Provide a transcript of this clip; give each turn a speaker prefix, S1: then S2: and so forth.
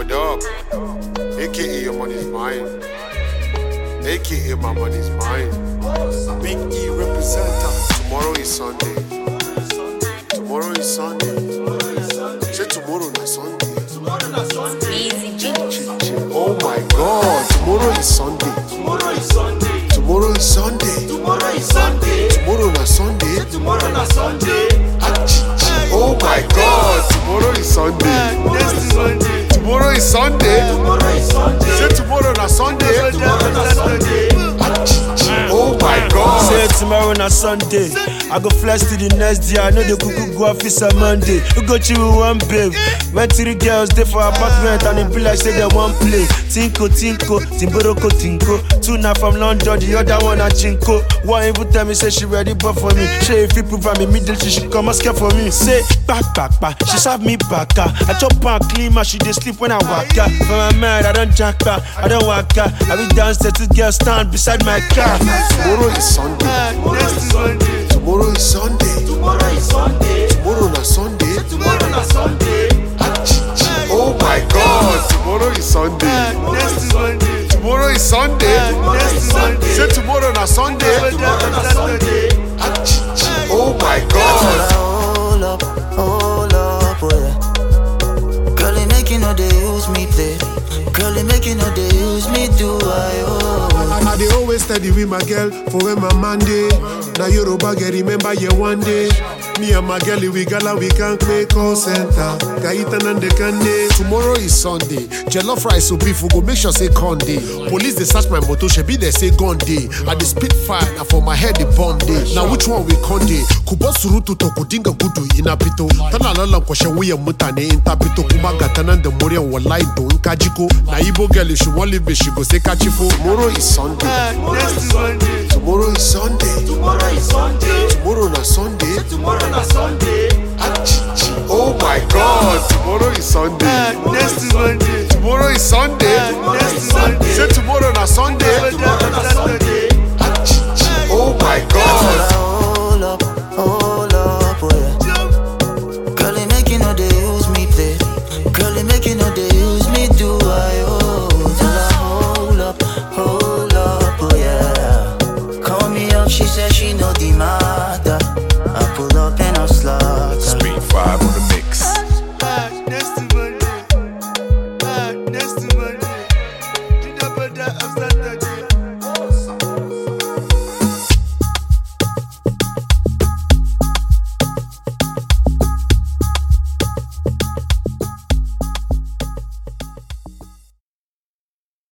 S1: what up? AKA your money's mine. AKA my money's mine. Big E representer. Tomorrow is Sunday. Tomorrow is Sunday. Say tomorrow na Sunday.
S2: Easy G.
S1: Oh my God. Tomorrow is Sunday.
S3: Tomorrow is Sunday.
S1: Tomorrow is Sunday.
S3: Tomorrow is Sunday.
S1: Tomorrow na Sunday.
S3: Tomorrow na Sunday.
S1: Oh my God. Tomorrow is Sunday. Tomorrow is Sunday.
S3: Tomorrow is Sunday.
S1: Say tomorrow na Sunday.
S3: Tomorrow na Sunday.
S1: Oh my God.
S4: Say tomorrow na Sunday. I go flex to the next day. I know the cuckoo go office on Monday. We go chill with one babe. Went to the girls there for apartment and it be like say they one play. Tinko, Timboroko, Tinko. Two now from London, the other one at Chinko. One even tell me say she ready but for me. She if you prove me middle, she should come and scare for me. Say back. She serve me back. I chop and clean my she dey sleep when I walk out. For my mind, I don't jack back, I don't walk out. I be downstairs to girls stand beside my car.
S1: Tomorrow is Sunday. Tomorrow is Sunday.
S3: Tomorrow is Sunday.
S1: Tomorrow na Sunday.
S3: Tomorrow na Sunday.
S1: Oh my God. Tomorrow is Sunday. Tomorrow is Sunday. Say tomorrow na Sunday.
S3: Tomorrow na Sunday.
S1: Oh my God.
S5: Hold up, oh yeah. Girl, you make you know they use me play. Girl, you make you know they use me do
S1: I dey always steady with my girl for when my man day. Now Yoruba girl remember you one day. Me and my girl we gala we can't make call center. Kaitan and the Kande. Tomorrow is Sunday. Jollof rice so beef we go make sure say Conde. Police they search my motor, she be they say gun day. I dey spit fire now for my head the bomb day. Now which one we Conde? Kubasurutu to kudinga gudu inapito. Tana lala kwashe we mutane intapito kumaga tanan the mori and walai do nkajiko. Na Igbo girl if she want live she go say kachifo. Tomorrow is Sunday. Tomorrow is Sunday.
S3: Tomorrow is Sunday.
S1: Tomorrow na Sunday.
S3: Tomorrow na Sunday.
S1: Oh my God. Tomorrow is Sunday.